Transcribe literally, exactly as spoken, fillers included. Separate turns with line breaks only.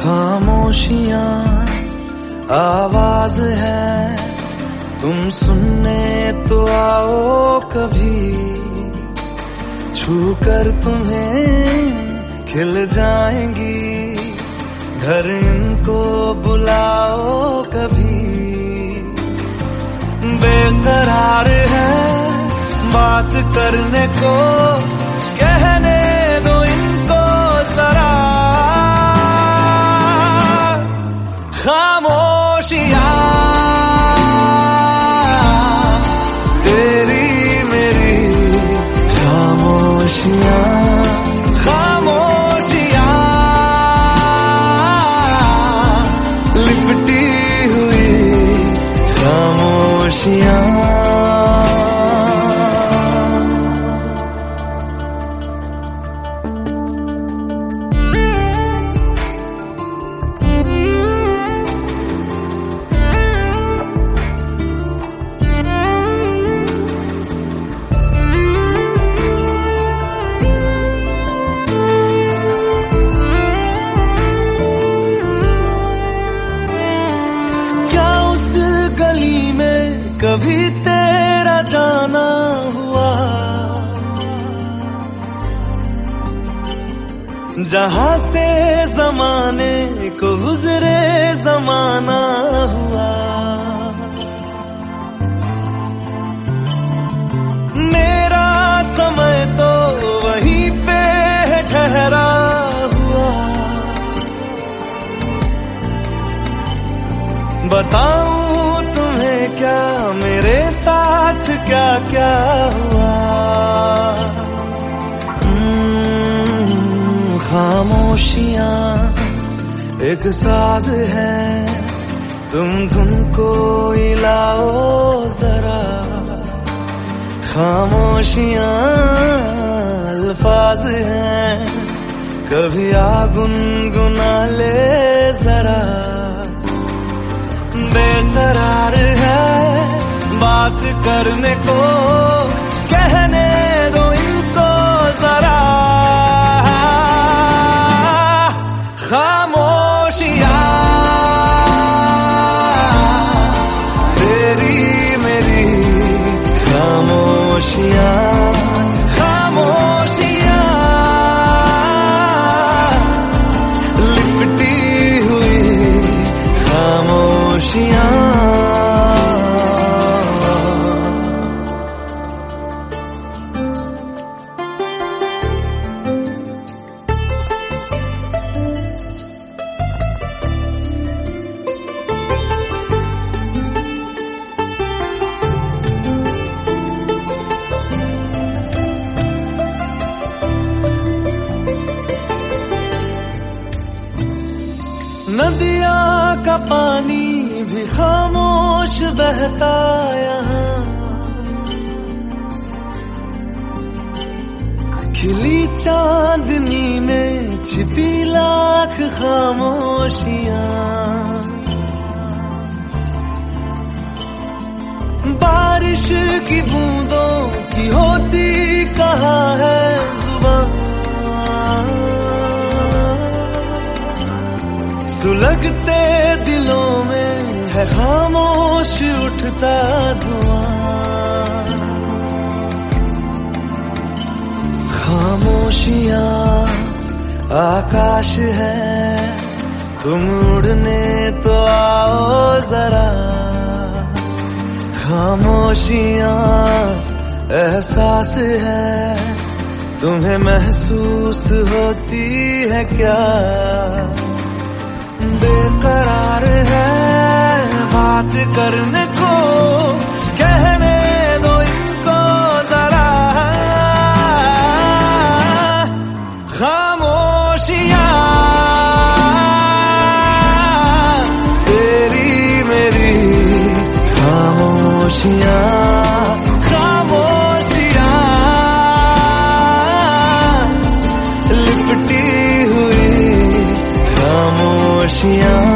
खामोशियां आवाज है, तुम सुनने तो आओ कभी, छू कर तुम्हें खिल जाएंगी, घर इनको बुलाओ कभी। बेकरार है बात करने को, कहने दो इनको जरा, खामोशियां तेरी मेरी, खामोशियां खामोशियां लिपटी हुई खामोशियां। कभी तेरा जाना हुआ, जहां से जमाने को गुजरे जमाना हुआ, मेरा समय तो वहीं पे ठहरा हुआ। बताऊं तुम्हें क्या मेरे साथ क्या क्या हुआ, खामोशियां एक साज है, तुम धुन को हिलाओ जरा, खामोशियां अल्फाज हैं, कभी आ गुनगुना ले जरा। बेकरार है बात करने को, कहने दो इनको जरा, खामोशियां तेरी मेरी, खामोशियां खामोशियां लिपटी हुई खामोशियां। नदिया का पानी भी खामोश बहता यहाँ, खिली चांदनी में छिपी लाख खामोशियां, बारिश की बूंदों की होती कहाँ है जुबान, सुलगते दिलों में है खामोश उठता धुआं। खामोशियां आकाश है, तुम उड़ने तो आओ जरा, खामोशियां एहसास है, तुम्हें महसूस होती है क्या। बेकरार है बात करने को, कहने दो इनको जरा, खामोशियां तेरी मेरी, खामोशियां खामोशियां लिपटी हुई खामोशियां।